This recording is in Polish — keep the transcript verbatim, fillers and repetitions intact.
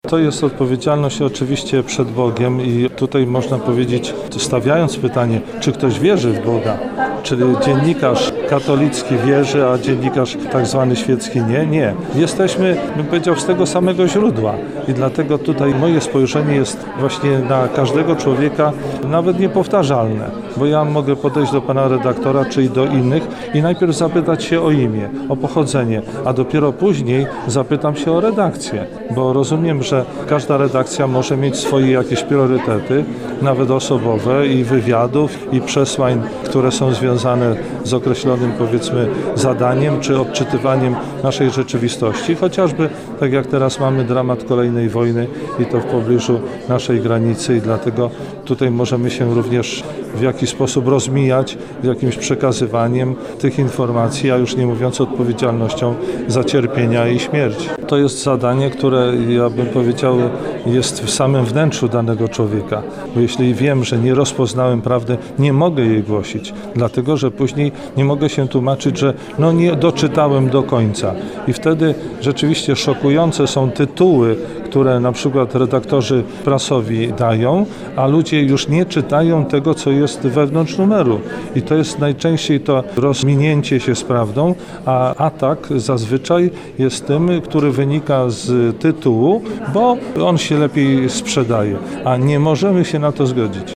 To jest odpowiedzialność oczywiście przed Bogiem i tutaj można powiedzieć, stawiając pytanie, czy ktoś wierzy w Boga, czyli dziennikarz katolicki wierzy, a dziennikarz tak zwany świecki nie, nie. Jesteśmy, bym powiedział, z tego samego źródła i dlatego tutaj moje spojrzenie jest właśnie na każdego człowieka nawet niepowtarzalne, bo ja mogę podejść do pana redaktora czy i do innych i najpierw zapytać się o imię, o pochodzenie, a dopiero później zapytam się o redakcję, bo rozumiem, że każda redakcja może mieć swoje jakieś priorytety, nawet osobowe i wywiadów i przesłań, które są związane z określonym, powiedzmy, zadaniem czy odczytywaniem naszej rzeczywistości, chociażby tak jak teraz mamy dramat kolejnej wojny i to w pobliżu naszej granicy i dlatego tutaj możemy się również w jakiś sposób rozmijać z jakimś przekazywaniem tych informacji, a już nie mówiąc o odpowiedzialnością za cierpienia i śmierć. To jest zadanie, które ja bym powiedział jest w samym wnętrzu danego człowieka, bo jeśli wiem, że nie rozpoznałem prawdy, nie mogę jej głosić, dlatego że później nie mogę się tłumaczyć, że no nie doczytałem do końca i wtedy rzeczywiście szokujące są tytuły, które na przykład redaktorzy prasowi dają, a ludzie już nie czytają tego, co jest wewnątrz numeru. I to jest najczęściej to rozminięcie się z prawdą, a atak zazwyczaj jest tym, który wynika z tytułu, bo on się lepiej sprzedaje, a nie możemy się na to zgodzić.